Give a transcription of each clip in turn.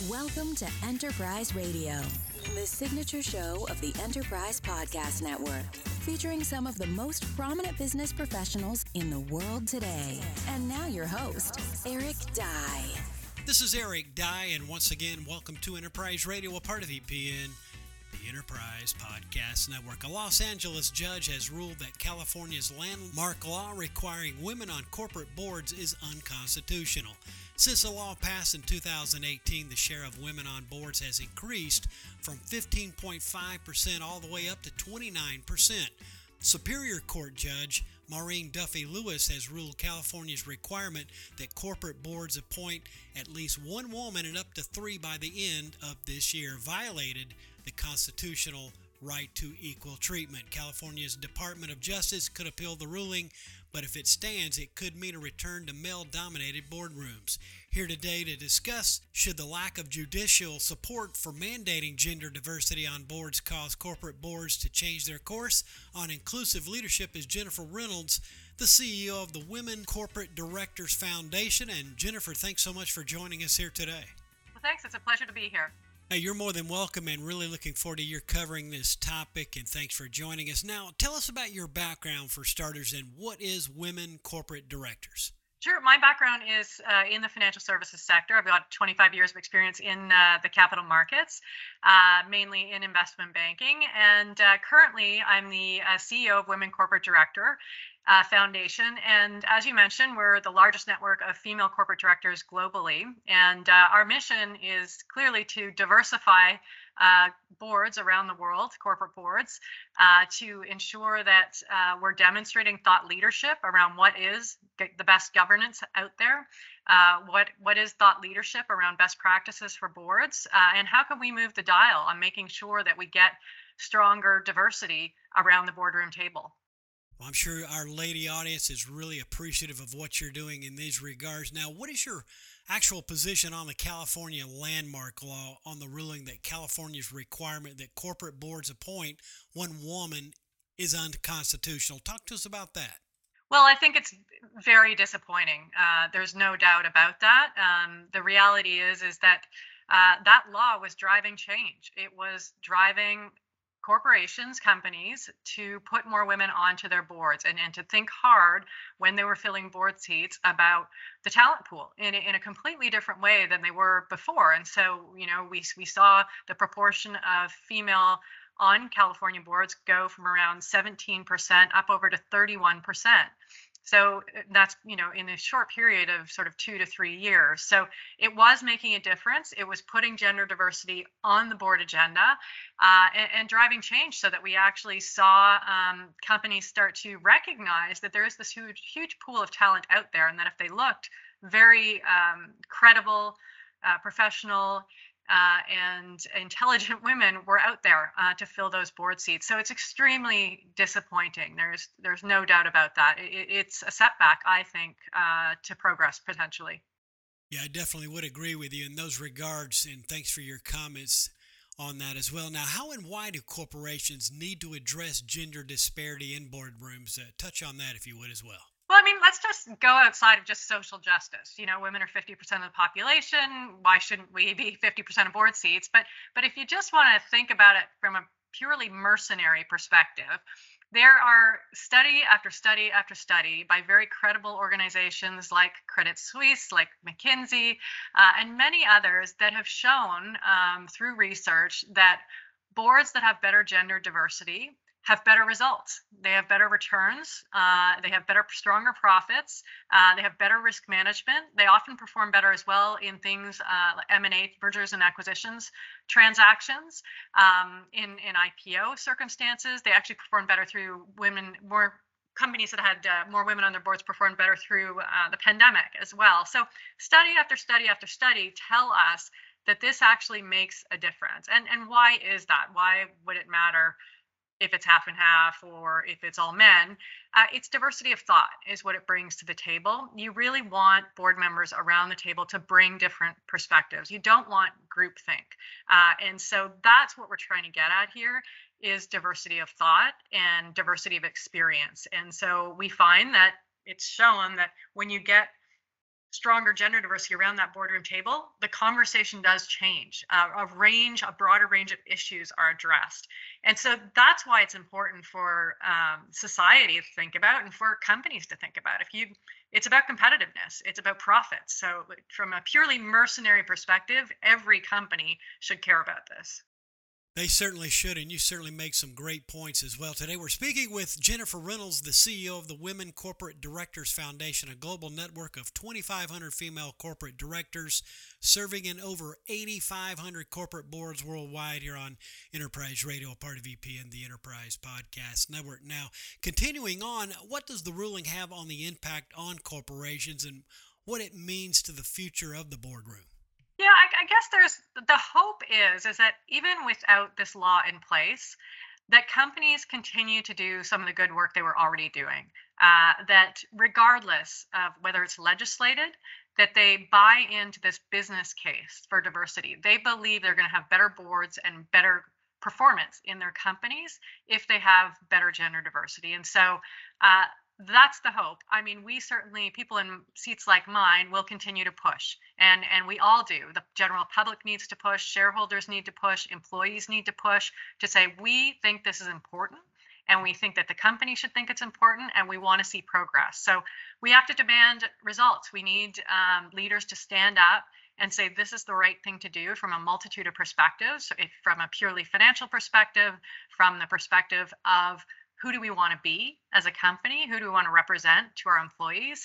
Welcome to Enterprise Radio, the signature show of the Enterprise Podcast Network, featuring some of the most prominent business professionals in the world today. And now your host, Eric Dye. This is Eric Dye, and once again, welcome to Enterprise Radio, a part of EPN, the Enterprise Podcast Network. A Los Angeles judge has ruled that California's landmark law requiring women on corporate boards is unconstitutional. Since the law passed in 2018, the share of women on boards has increased from 15.5% all the way up to 29%. Superior Court Judge Maureen Duffy Lewis has ruled California's requirement that corporate boards appoint at least one woman and up to three by the end of this year violated the constitutional right to equal treatment. California's Department of Justice could appeal the ruling, but if it stands, it could mean a return to male-dominated boardrooms. Here today to discuss, should the lack of judicial support for mandating gender diversity on boards cause corporate boards to change their course on inclusive leadership, is Jennifer Reynolds, the CEO of the Women Corporate Directors Foundation. And Jennifer, thanks so much for joining us here today. Well, thanks. It's a pleasure to be here. Hey, you're more than welcome, and really looking forward to your covering this topic, and thanks for joining us. Now, tell us about your background for starters, and what is Women Corporate Directors? Sure. My background is in the financial services sector. I've got 25 years of experience in the capital markets, mainly in investment banking. And currently, I'm the CEO of Women Corporate Director Foundation. And as you mentioned, we're the largest network of female corporate directors globally. And our mission is clearly to diversify boards around the world, corporate boards, to ensure that we're demonstrating thought leadership around what is the best governance out there, what is thought leadership around best practices for boards, and how can we move the dial on making sure that we get stronger diversity around the boardroom table. Well, I'm sure our lady audience is really appreciative of what you're doing in these regards. Now, what is your actual position on the California landmark law on the ruling that California's requirement that corporate boards appoint one woman is unconstitutional? Talk to us about that. Well, I think it's very disappointing. There's no doubt about that. The reality is that that law was driving change. It was driving corporations, companies to put more women onto their boards and to think hard when they were filling board seats about the talent pool in a completely different way than they were before. And so, we saw the proportion of female on California boards go from around 17% up over to 31%. So that's, in a short period of sort of 2 to 3 years. So it was making a difference. It was putting gender diversity on the board agenda and driving change so that we actually saw companies start to recognize that there is this huge pool of talent out there, and that if they looked very credible, professional, and intelligent women were out there to fill those board seats. So it's extremely disappointing. There's no doubt about that. It's a setback, I think, to progress potentially. Yeah, I definitely would agree with you in those regards, and thanks for your comments on that as well. Now, how and why do corporations need to address gender disparity in boardrooms? Touch on that, if you would, as well. Well, I mean, let's just go outside of just social justice. Women are 50% of the population. Why shouldn't we be 50% of board seats? But if you just want to think about it from a purely mercenary perspective, there are study after study after study by very credible organizations like Credit Suisse, like McKinsey, and many others that have shown through research that boards that have better gender diversity have better results. They have better returns. They have stronger profits. They have better risk management. They often perform better as well in things like M&A, mergers and acquisitions, transactions. In IPO circumstances, they actually perform better through women. More companies that had more women on their boards performed better through the pandemic as well. So study after study after study tell us that this actually makes a difference. And why is that? Why would it matter if it's half and half or if it's all men? It's diversity of thought is what it brings to the table. You really want board members around the table to bring different perspectives. You don't want groupthink. And so that's what we're trying to get at here is diversity of thought and diversity of experience. And so we find that it's shown that when you get stronger gender diversity around that boardroom table, the conversation does change. A broader range of issues are addressed. And so that's why it's important for society to think about and for companies to think about. It's about competitiveness, it's about profits. So from a purely mercenary perspective, every company should care about this. They certainly should, and you certainly make some great points as well. Today we're speaking with Jennifer Reynolds, the CEO of the Women Corporate Directors Foundation, a global network of 2,500 female corporate directors serving in over 8,500 corporate boards worldwide here on Enterprise Radio, a part of EPN, the Enterprise Podcast Network. Now, continuing on, what does the ruling have on the impact on corporations and what it means to the future of the boardroom? Yeah, I guess there's the hope is that even without this law in place, that companies continue to do some of the good work they were already doing. That regardless of whether it's legislated, that they buy into this business case for diversity. They believe they're going to have better boards and better performance in their companies if they have better gender diversity. And so that's the hope. I mean, we certainly, people in seats like mine, will continue to push, and we all do. The general public needs to push, shareholders need to push, employees need to push to say we think this is important, and we think that the company should think it's important, and we want to see progress. So we have to demand results. We need leaders to stand up and say this is the right thing to do from a multitude of perspectives, from a purely financial perspective, from the perspective of who do we want to be as a company? Who do we want to represent to our employees?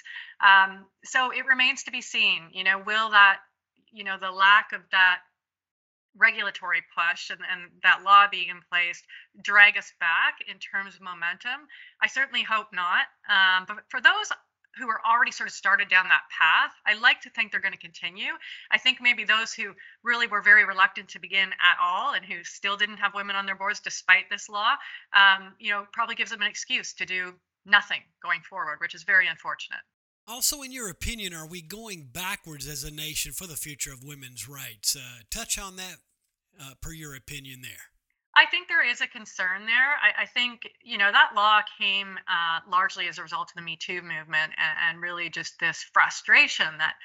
So it remains to be seen. Will that, the lack of that regulatory push and that law being in place drag us back in terms of momentum? I certainly hope not. But for those who are already sort of started down that path, I like to think they're going to continue. I think maybe those who really were very reluctant to begin at all and who still didn't have women on their boards despite this law, probably gives them an excuse to do nothing going forward, which is very unfortunate. Also, in your opinion, are we going backwards as a nation for the future of women's rights? Touch on that per your opinion there. I think there is a concern there. I think, that law came largely as a result of the Me Too movement and really just this frustration that,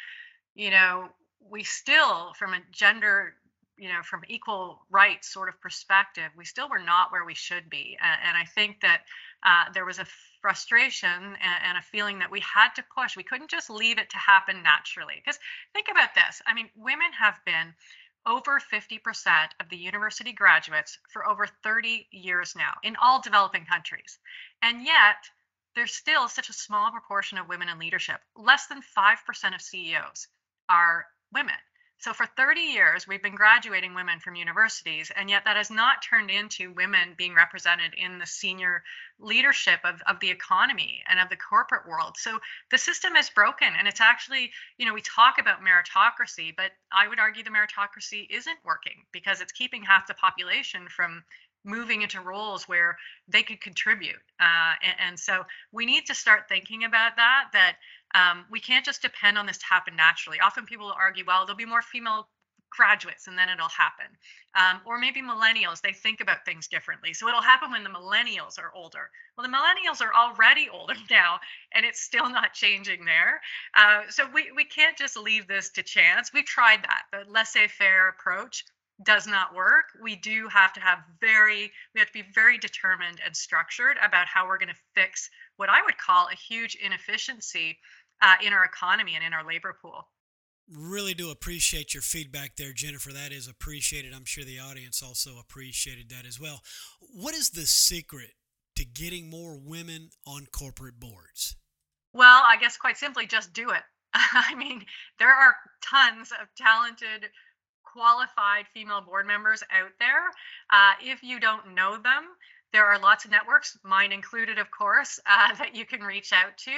we still, from a gender, from equal rights sort of perspective, we still were not where we should be. And I think that there was a frustration and a feeling that we had to push. We couldn't just leave it to happen naturally. Because think about this. I mean, women have been over 50% of the university graduates for over 30 years now in all developing countries. And yet, there's still such a small proportion of women in leadership. Less than 5% of CEOs are women. So for 30 years, we've been graduating women from universities, and yet that has not turned into women being represented in the senior leadership of the economy and of the corporate world. So the system is broken, and it's actually, we talk about meritocracy, but I would argue the meritocracy isn't working because it's keeping half the population from moving into roles where they could contribute. And so we need to start thinking about that we can't just depend on this to happen naturally. Often people will argue, well, there'll be more female graduates and then it'll happen. Or maybe millennials, they think about things differently. So it'll happen when the millennials are older. Well, the millennials are already older now, and it's still not changing there. So we can't just leave this to chance. We've tried that. The laissez-faire approach does not work. We do have to we have to be very determined and structured about how we're going to fix what I would call a huge inefficiency in our economy and in our labor pool. Really do appreciate your feedback there, Jennifer. That is appreciated. I'm sure the audience also appreciated that as well. What is the secret to getting more women on corporate boards? Well, I guess quite simply, just do it. I mean, there are tons of talented, qualified female board members out there. If you don't know them, there are lots of networks, mine included, of course, that you can reach out to.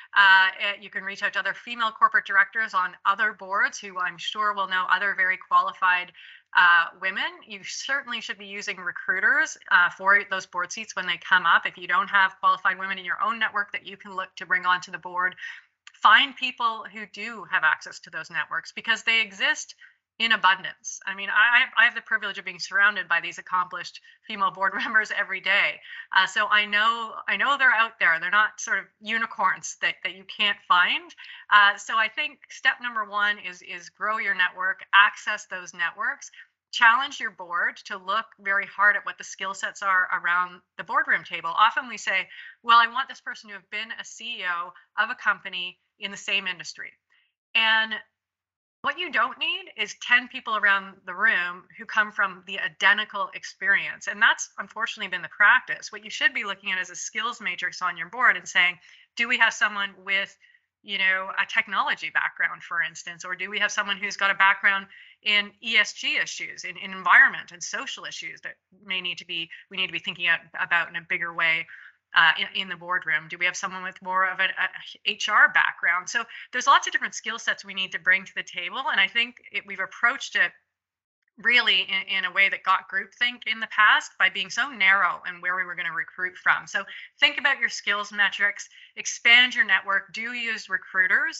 You can reach out to other female corporate directors on other boards who I'm sure will know other very qualified women. You certainly should be using recruiters for those board seats when they come up. If you don't have qualified women in your own network that you can look to bring onto the board, find people who do have access to those networks because they exist in abundance. I mean, I have the privilege of being surrounded by these accomplished female board members every day. So I know they're out there. They're not sort of unicorns that you can't find. So I think step number one is grow your network, access those networks, challenge your board to look very hard at what the skill sets are around the boardroom table. Often we say, well, I want this person to have been a CEO of a company in the same industry. And what you don't need is 10 people around the room who come from the identical experience. And that's unfortunately been the practice. What you should be looking at is a skills matrix on your board and saying, do we have someone with, a technology background, for instance, or do we have someone who's got a background in ESG issues, in environment and social issues that we need to be thinking about in a bigger way in the boardroom? Do we have someone with more of an HR background? So there's lots of different skill sets we need to bring to the table. And I think we've approached it really in a way that got groupthink in the past by being so narrow and where we were going to recruit from. So think about your skills metrics, expand your network, do use recruiters.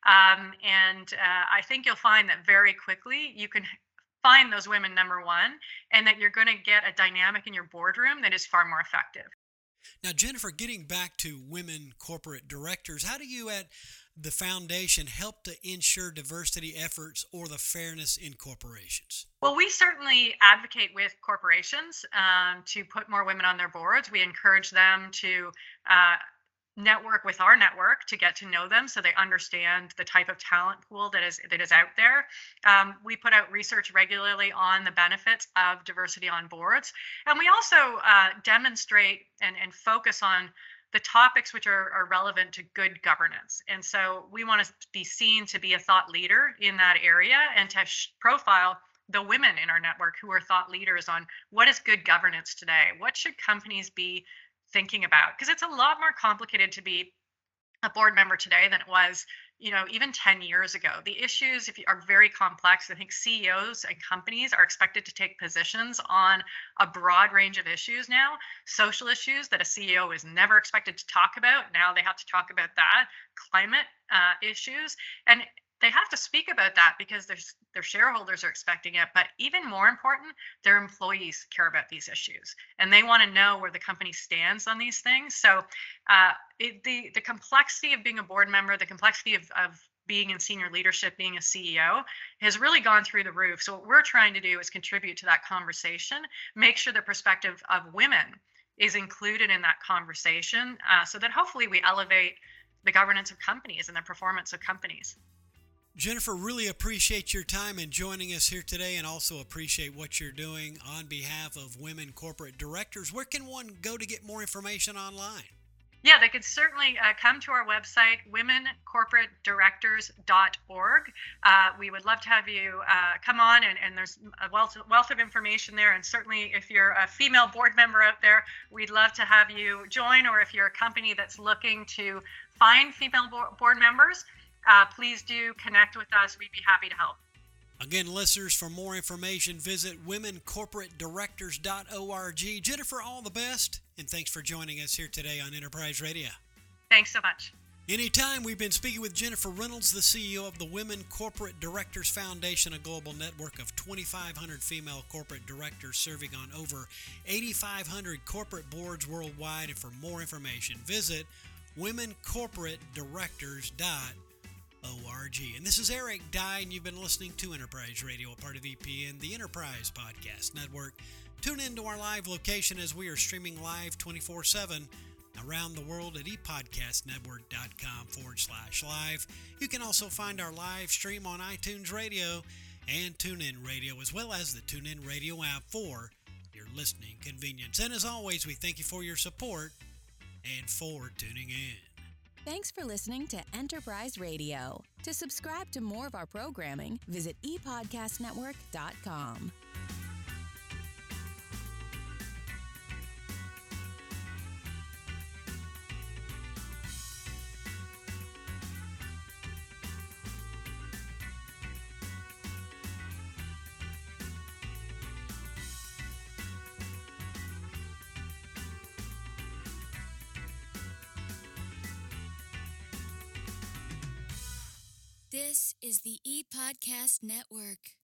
I think you'll find that very quickly you can find those women, number one, and that you're going to get a dynamic in your boardroom that is far more effective. Now, Jennifer, getting back to women corporate directors, how do you at the foundation help to ensure diversity efforts or the fairness in corporations? Well, we certainly advocate with corporations to put more women on their boards. We encourage them to network with our network to get to know them so they understand the type of talent pool that is out there. We put out research regularly on the benefits of diversity on boards. And we also demonstrate and focus on the topics which are relevant to good governance. And so we want to be seen to be a thought leader in that area and to profile the women in our network who are thought leaders on what is good governance today. What should companies be thinking about? Because it's a lot more complicated to be a board member today than it was, even 10 years ago. The issues are very complex. I think CEOs and companies are expected to take positions on a broad range of issues now. Social issues that a CEO is never expected to talk about, now they have to talk about that. Climate issues. And they have to speak about that because their shareholders are expecting it. But even more important, their employees care about these issues and they want to know where the company stands on these things. So the complexity of being a board member, the complexity of being in senior leadership, being a CEO, has really gone through the roof. So what we're trying to do is contribute to that conversation, make sure the perspective of women is included in that conversation so that hopefully we elevate the governance of companies and the performance of companies. Jennifer, really appreciate your time and joining us here today, and also appreciate what you're doing on behalf of women corporate directors. Where can one go to get more information online? Yeah, they could certainly come to our website, womencorporatedirectors.org. We would love to have you come on, and there's a wealth of information there. And certainly if you're a female board member out there, we'd love to have you join, or if you're a company that's looking to find female board members, please do connect with us. We'd be happy to help. Again, listeners, for more information, visit womencorporatedirectors.org. Jennifer, all the best, and thanks for joining us here today on Enterprise Radio. Thanks so much. Anytime. We've been speaking with Jennifer Reynolds, the CEO of the Women Corporate Directors Foundation, a global network of 2,500 female corporate directors serving on over 8,500 corporate boards worldwide. And for more information, visit womencorporatedirectors.org. And this is Eric Dye, and you've been listening to Enterprise Radio, a part of EPN, the Enterprise Podcast Network. Tune in to our live location as we are streaming live 24/7 around the world at epodcastnetwork.com/live. You can also find our live stream on iTunes Radio and TuneIn Radio, as well as the TuneIn Radio app for your listening convenience. And as always, we thank you for your support and for tuning in. Thanks for listening to Enterprise Radio. To subscribe to more of our programming, visit epodcastnetwork.com. This is the ePodcast Network.